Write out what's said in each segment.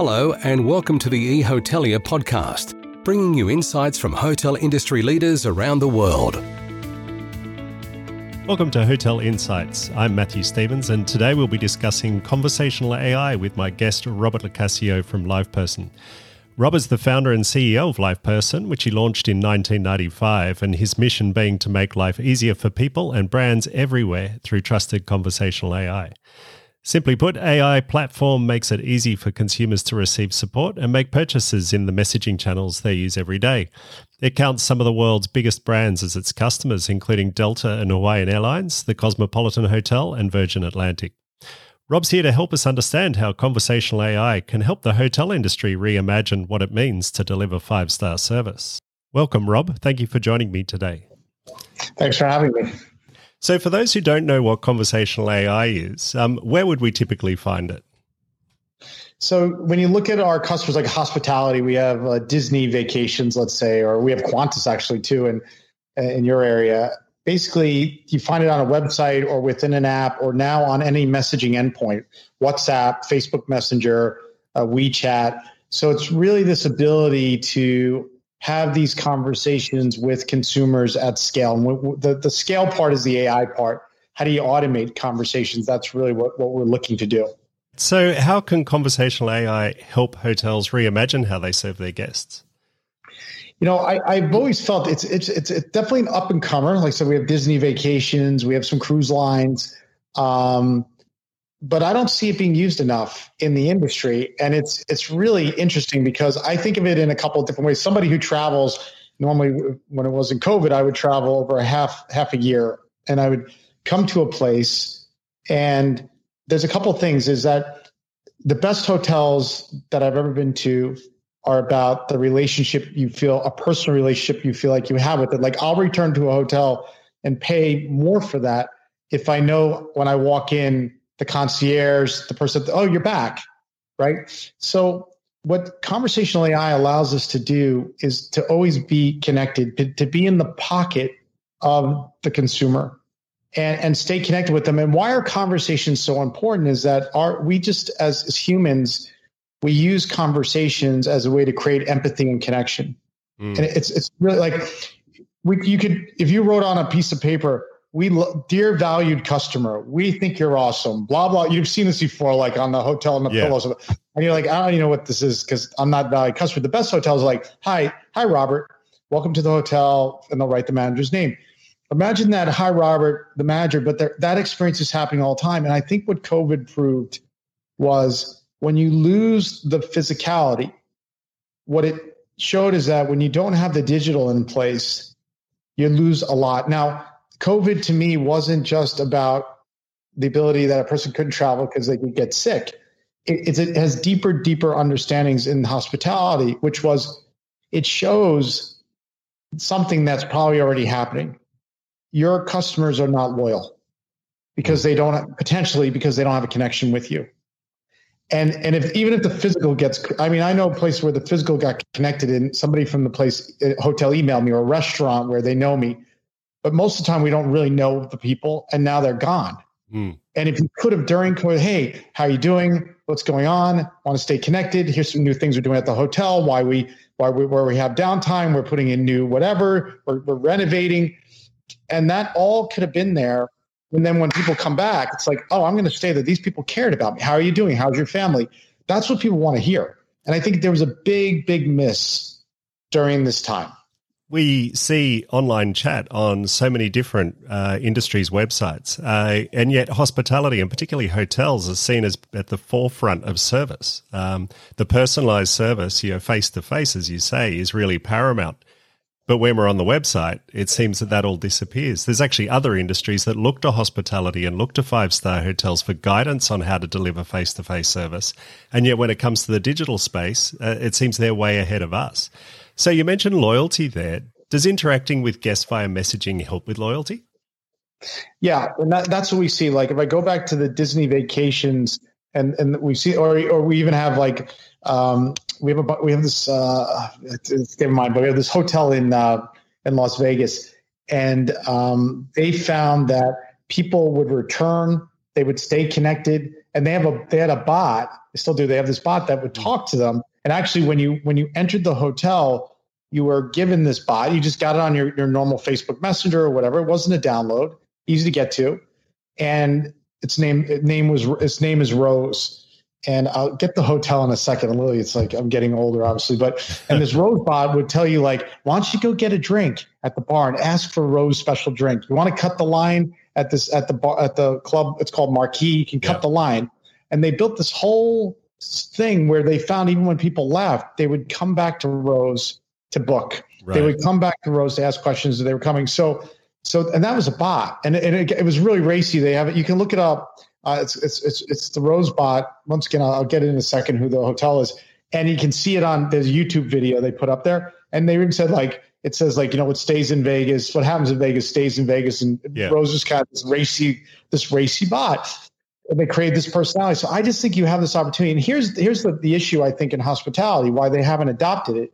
Hello and welcome to the eHotelier podcast, bringing you insights from hotel industry leaders around the world. Welcome to Hotel Insights. I'm Matthew Stevens, and today we'll be discussing conversational AI with my guest, Robert LoCascio from LivePerson. Rob is the founder and CEO of LivePerson, which he launched in 1995, and his mission being to make life easier for people and brands everywhere through trusted conversational AI. Simply put, AI platform makes it easy for consumers to receive support and make purchases in the messaging channels they use every day. It counts some of the world's biggest brands as its customers, including Delta and Hawaiian Airlines, the Cosmopolitan Hotel, and Virgin Atlantic. Rob's here to help us understand how conversational AI can help the hotel industry reimagine what it means to deliver five-star service. Welcome, Rob. Thank you for joining me today. Thanks for having me. So for those who don't know what conversational AI is, where would we typically find it? So when you look at our customers like hospitality, we have Disney Vacations, let's say, or we have Qantas actually too in your area. Basically, you find it on a website or within an app or now on any messaging endpoint, WhatsApp, Facebook Messenger, WeChat. So it's really this ability to have these conversations with consumers at scale. And the scale part is the AI part. How do you automate conversations? That's really what we're looking to do. So how can conversational AI help hotels reimagine how they serve their guests? You know, I've always felt it's definitely an up and comer. Like I said, we have Disney Vacations, we have some cruise lines, but I don't see it being used enough in the industry. And it's really interesting because I think of it in a couple of different ways. Somebody who travels, normally when it wasn't COVID, I would travel over a half a year, and I would come to a place, and there's a couple of things. Is that the best hotels that I've ever been to are about the relationship you feel, a personal relationship you feel like you have with it. Like I'll return to a hotel and pay more for that if I know when I walk in, the concierge, the person, oh, you're back, right? So what conversational AI allows us to do is to always be connected, to be in the pocket of the consumer and stay connected with them. And why are conversations so important is that we just, as humans, we use conversations as a way to create empathy and connection. And it's really like you could, if you wrote on a piece of paper, dear valued customer, we think you're awesome, blah, blah. You've seen this before, like on the hotel and the pillows. And you're like, I don't even know what this is because I'm not valued customer. The best hotels are like, hi, Robert, welcome to the hotel. And they'll write the manager's name. Imagine that, hi, Robert, the manager, but that experience is happening all the time. And I think what COVID proved was when you lose the physicality, what it showed is that when you don't have the digital in place, you lose a lot. Now, COVID to me wasn't just about the ability that a person couldn't travel because they could get sick. It has deeper understandings in hospitality, which was it shows something that's probably already happening. Your customers are not loyal because they don't have a connection with you. And even if the physical I know a place where the physical got connected and somebody from the place, hotel emailed me, or a restaurant where they know me. But most of the time we don't really know the people, and now they're gone. And if you could have during COVID, hey, how are you doing? What's going on? Want to stay connected? Here's some new things we're doing at the hotel. Where we have downtime, we're putting in new whatever, we're renovating. And that all could have been there. And then when people come back, it's like, oh, I'm going to stay there. These people cared about me. How are you doing? How's your family? That's what people want to hear. And I think there was a big miss during this time. We see online chat on so many different industries' websites, and yet hospitality and particularly hotels are seen as at the forefront of service. The personalized service, face-to-face, as you say, is really paramount. But when we're on the website, it seems that all disappears. There's actually other industries that look to hospitality and look to five-star hotels for guidance on how to deliver face-to-face service. And yet when it comes to the digital space, it seems they're way ahead of us. So you mentioned loyalty there. Does interacting with guests via messaging help with loyalty? Yeah, and that's what we see. Like if I go back to the Disney Vacations and we see, or we even have like, we have this, it's in mind, but we have this hotel in Las Vegas, and they found that people would return, they would stay connected, and they had a bot. They still do. They have this bot that would talk to them. And actually, when you entered the hotel, you were given this bot. You just got it on your normal Facebook Messenger or whatever. It wasn't a download, easy to get to, and its name is Rose. And I'll get the hotel in a second. Literally, it's like I'm getting older, obviously. And this Rose bot would tell you, like, why don't you go get a drink at the bar and ask for a Rose special drink? You want to cut the line at the club? It's called Marquee. You can cut the line. And they built this whole thing where they found even when people left, they would come back to Rose to book. Right. They would come back to Rose to ask questions as they were coming. So, and that was a bot, and it was really racy. They have it. You can look it up. It's the Rose bot. Once again, I'll get in a second who the hotel is, and you can see it on there's a YouTube video they put up there, and they even said it says what stays in Vegas, what happens in Vegas stays in Vegas, and Rose is kind of this racy bot, and they create this personality. So I just think you have this opportunity, and here's the issue I think in hospitality why they haven't adopted it.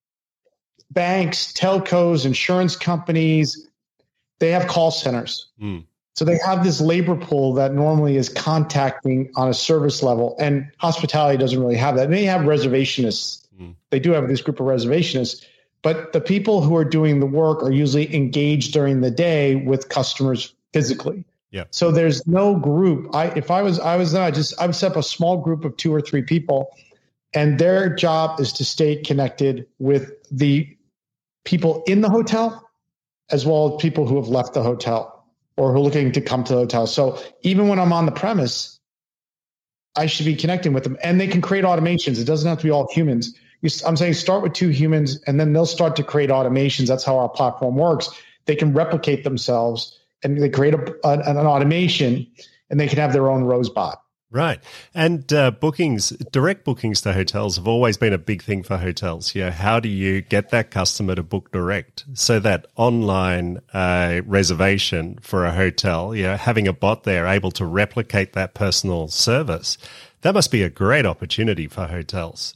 Banks, telcos, insurance companies, they have call centers. So they have this labor pool that normally is contacting on a service level, and hospitality doesn't really have that. They have reservationists. They do have this group of reservationists, but the people who are doing the work are usually engaged during the day with customers physically. Yeah. So there's no group. If I was there, I would set up a small group of 2 or 3 people, and their job is to stay connected with the people in the hotel, as well as people who have left the hotel or who are looking to come to the hotel. So even when I'm on the premise, I should be connecting with them. And they can create automations. It doesn't have to be all humans. I'm saying start with 2 humans, and then they'll start to create automations. That's how our platform works. They can replicate themselves, and they create an automation, and they can have their own Rose bot. Right. And direct bookings to hotels have always been a big thing for hotels. How do you get that customer to book direct? So that online reservation for a hotel, having a bot there able to replicate that personal service, that must be a great opportunity for hotels.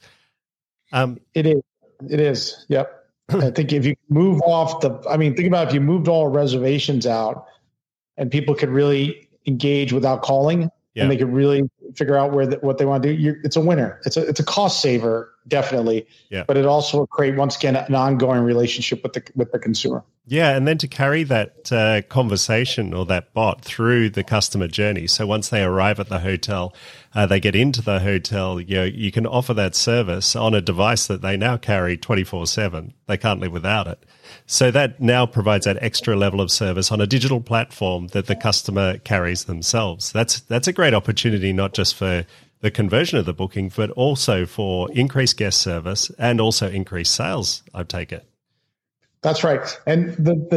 It is. Yep. I think if you move off think about if you moved all reservations out and people could really engage without calling, and they could really figure out what they want to do. It's a winner. It's a cost saver, definitely. Yeah. But it also will create, once again, an ongoing relationship with the consumer. Yeah, and then to carry that conversation or that bot through the customer journey. So once they arrive at the hotel, they get into the hotel. You can offer that service on a device that they now carry 24/7. They can't live without it. So that now provides that extra level of service on a digital platform that the customer carries themselves. That's a great opportunity, not just for the conversion of the booking, but also for increased guest service and also increased sales, I take it. That's right. And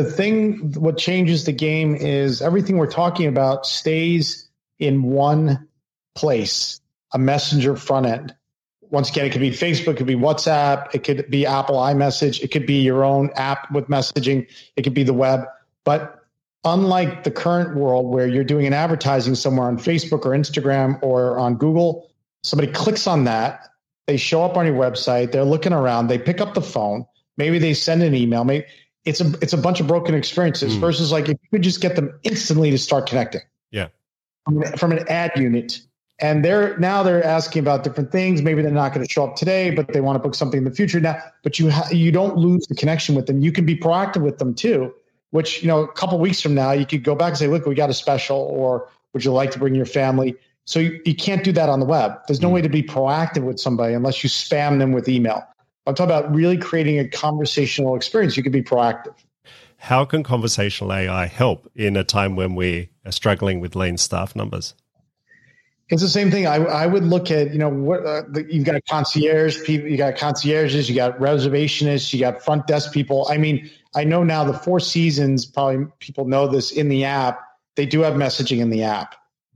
what changes the game is everything we're talking about stays in one place, a messenger front end. Once again, it could be Facebook, it could be WhatsApp, it could be Apple iMessage, it could be your own app with messaging, it could be the web. But unlike the current world where you're doing an advertising somewhere on Facebook or Instagram or on Google, somebody clicks on that, they show up on your website, they're looking around, they pick up the phone, maybe they send an email, maybe it's a bunch of broken experiences versus if you could just get them instantly to start connecting. Yeah. From an ad unit. And they're asking about different things. Maybe they're not going to show up today, but they want to book something in the future now. But you don't lose the connection with them. You can be proactive with them too, which, a couple of weeks from now, you could go back and say, look, we got a special, or would you like to bring your family? So you can't do that on the web. There's no way to be proactive with somebody unless you spam them with email. I'm talking about really creating a conversational experience. You can be proactive. How can conversational AI help in a time when we are struggling with lean staff numbers? It's the same thing. I would look at, you've got concierge people, you got concierges, you got reservationists, you got front desk people. I mean, I know now the Four Seasons, probably people know this in the app, they do have messaging in the app.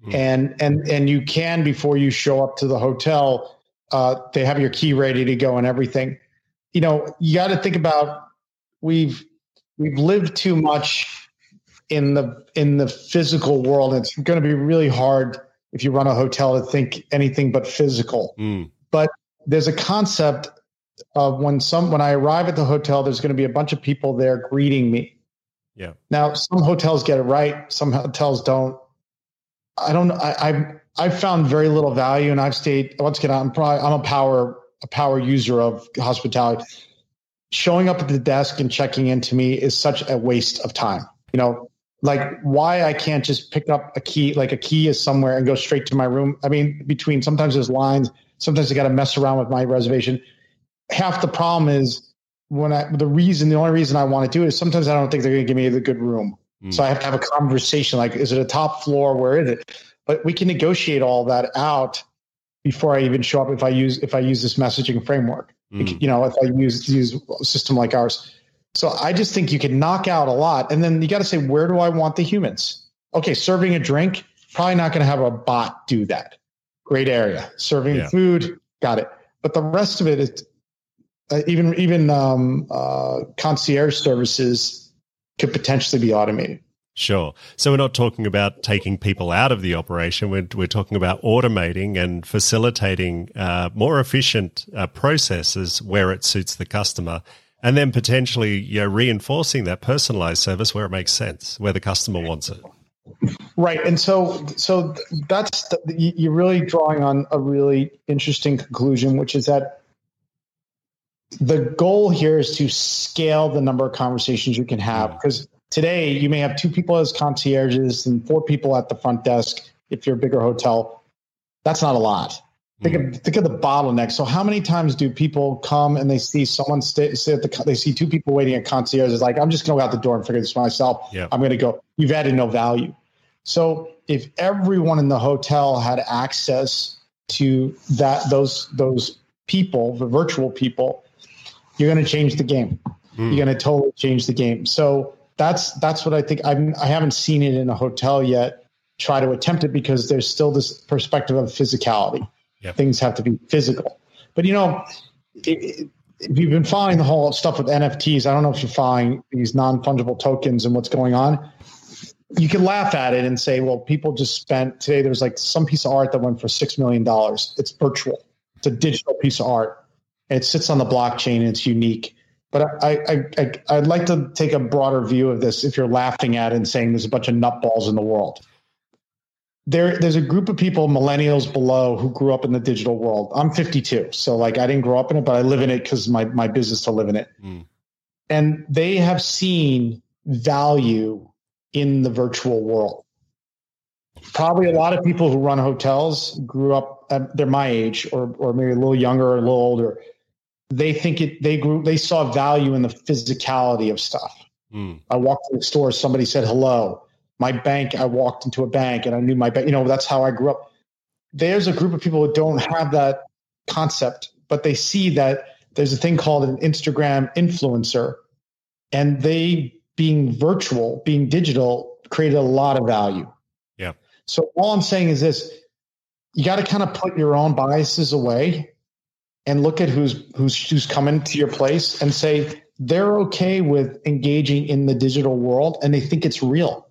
And you can, before you show up to the hotel, they have your key ready to go and everything. You got to think about, we've lived too much in the physical world. It's going to be really hard if you run a hotel to think anything but physical. But there's a concept of when I arrive at the hotel, there's going to be a bunch of people there greeting me. Yeah. Now, some hotels get it right. Some hotels don't. I don't know. I've found very little value, and I've stayed. Once again, I'm a power user of hospitality. Showing up at the desk and checking in to me is such a waste of time. Like why I can't just pick up a key, like a key is somewhere, and go straight to my room. I mean, sometimes there's lines. Sometimes I got to mess around with my reservation. Half the problem is the only reason I want to do it is sometimes I don't think they're going to give me the good room. So I have to have a conversation. Like, is it a top floor? Where is it? But we can negotiate all that out before I even show up. If I use this messaging framework, if I use a system like ours. So I just think you can knock out a lot. And then you got to say, where do I want the humans? Okay. Serving a drink, probably not going to have a bot do that. Great area. Serving food. Got it. But the rest of it is even concierge services could potentially be automated. Sure. So we're not talking about taking people out of the operation. We're talking about automating and facilitating more efficient processes where it suits the customer, and then potentially reinforcing that personalized service where it makes sense, where the customer wants it. Right. And so that's you're really drawing on a really interesting conclusion, which is that the goal here is to scale the number of conversations you can have, because today you may have 2 people as concierges and 4 people at the front desk. If you're a bigger hotel, that's not a lot. Think of the bottleneck. So how many times do people come and they see someone they see 2 people waiting at concierge? It's like, I'm just going to go out the door and figure this myself. Yeah. I'm going to go. You've added no value. So if everyone in the hotel had access to those people, the virtual people, you're going to change the game. You're going to totally change the game. So that's what I think. I haven't seen it in a hotel yet. Try to attempt it because there's still this perspective of physicality. Yep. Things have to be physical. But if you've been following the whole stuff with NFTs, I don't know if you're following these non-fungible tokens and what's going on. You can laugh at it and say, well, people just spent today. There's like some piece of art that went for $6 million. It's virtual. It's a digital piece of art. It sits on the blockchain and it's unique. But I'd like to take a broader view of this. If you're laughing at it and saying there's a bunch of nutballs in the world, there's a group of people, millennials below, who grew up in the digital world. I'm 52, so I didn't grow up in it, but I live in it because my business to live in it. And they have seen value in the virtual world. Probably a lot of people who run hotels grew up. They're my age, or maybe a little younger or a little older. They think they saw value in the physicality of stuff. I walked to the store, somebody said hello. My bank, I walked into a bank and I knew my bank. That's how I grew up. There's a group of people who don't have that concept, but they see that there's a thing called an Instagram influencer, and they, being virtual, being digital, created a lot of value. Yeah. So all I'm saying is this: you got to kind of put your own biases away and look at who's coming to your place and say they're okay with engaging in the digital world and they think it's real.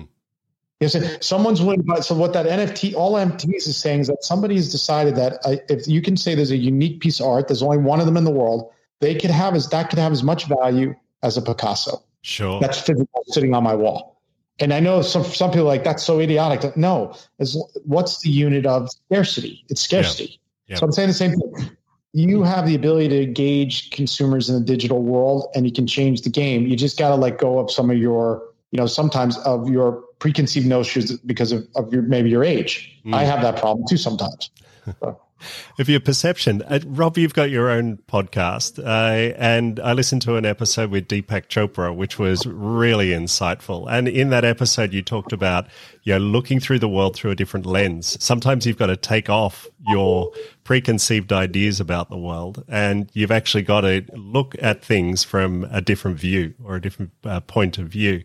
Yes, someone's willing to buy. So what that NFT, all NFTs is saying is that somebody's decided that if you can say there's a unique piece of art, there's only one of them in the world, that could have as much value as a Picasso. Sure. That's physical, sitting on my wall. And I know some people are like, that's so idiotic. No, what's the unit of scarcity? It's scarcity. Yeah. So I'm saying the same thing. You have the ability to engage consumers in the digital world, and you can change the game. You just got to let go of some of your, sometimes of your preconceived notions because of maybe your age. I have that problem too sometimes. So. Of your perception. Rob, you've got your own podcast, and I listened to an episode with Deepak Chopra, which was really insightful. And in that episode, you talked about, looking through the world through a different lens. Sometimes you've got to take off your preconceived ideas about the world, and you've actually got to look at things from a different view or a different point of view.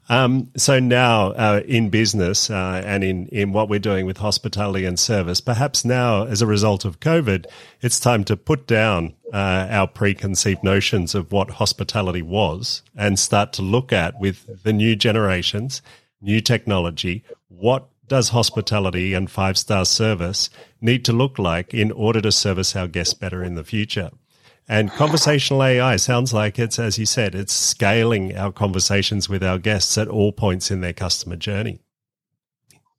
So now in business and in what we're doing with hospitality and service, perhaps now as a result of COVID, it's time to put down our preconceived notions of what hospitality was and start to look at, with the new generations, new technology, what does hospitality and 5-star service need to look like in order to service our guests better in the future? And conversational AI sounds like it's, as you said, it's scaling our conversations with our guests at all points in their customer journey.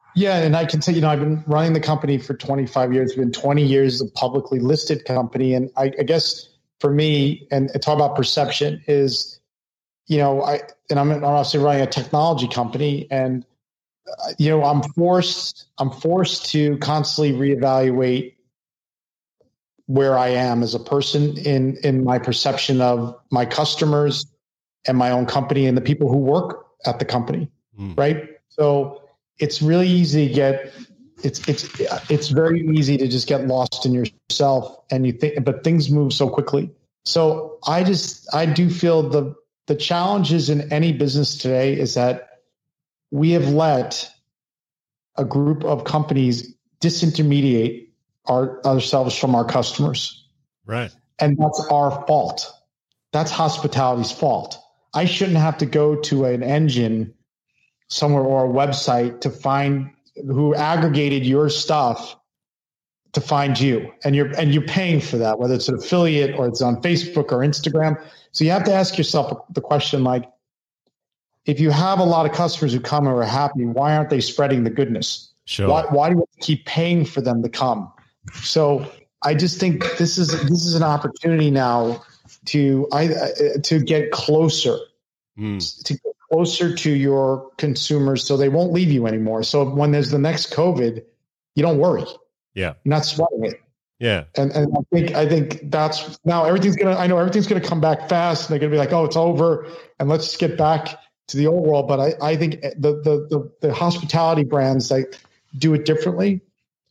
Yeah, and I can say, I've been running the company for 25 years. It's been 20 years of publicly listed company. And I guess for me, and talk about perception is, I'm obviously running a technology company, and I'm forced to constantly reevaluate where I am as a person in my perception of my customers and my own company and the people who work at the company, right? So it's really easy to get, it's very easy to just get lost in yourself, and you think, but things move so quickly. So I do feel the challenges in any business today is that we have let a group of companies disintermediate ourselves from our customers. Right. And that's our fault. That's hospitality's fault. I shouldn't have to go to an engine somewhere or a website to find who aggregated your stuff to find you. And you're paying for that, whether it's an affiliate or it's on Facebook or Instagram. So you have to ask yourself the question, like, if you have a lot of customers who come and are happy, why aren't they spreading the goodness? Sure. Why do you keep paying for them to come? So I just think this is an opportunity now to get closer, to get closer to your consumers, so they won't leave you anymore. So when there's the next COVID, you don't worry. Yeah, you're not sweating it. Yeah, and I think that's now everything's gonna come back fast, and they're gonna be like, oh, it's over, and let's just get back to the old world. But I think the hospitality brands that do it differently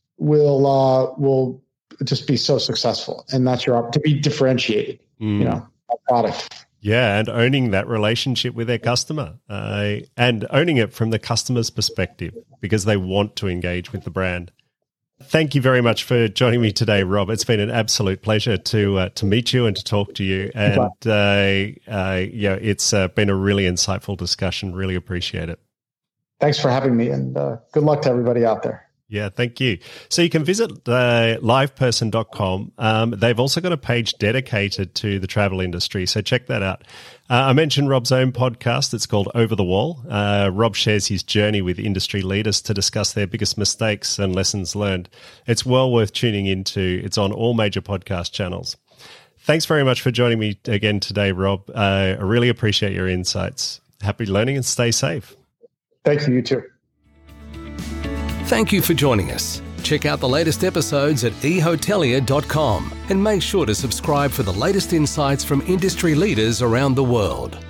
will just be so successful, and that's to be differentiated, a product. Yeah, and owning that relationship with their customer, and owning it from the customer's perspective, because they want to engage with the brand. Thank you very much for joining me today, Rob. It's been an absolute pleasure to meet you and to talk to you. And it's been a really insightful discussion. Really appreciate it. Thanks for having me, and good luck to everybody out there. Yeah, thank you. So you can visit liveperson.com. They've also got a page dedicated to the travel industry, so check that out. I mentioned Rob's own podcast. It's called Over the Wall. Rob shares his journey with industry leaders to discuss their biggest mistakes and lessons learned. It's well worth tuning into. It's on all major podcast channels. Thanks very much for joining me again today, Rob. I really appreciate your insights. Happy learning and stay safe. Thank you. You too. Thank you for joining us. Check out the latest episodes at ehotelier.com and make sure to subscribe for the latest insights from industry leaders around the world.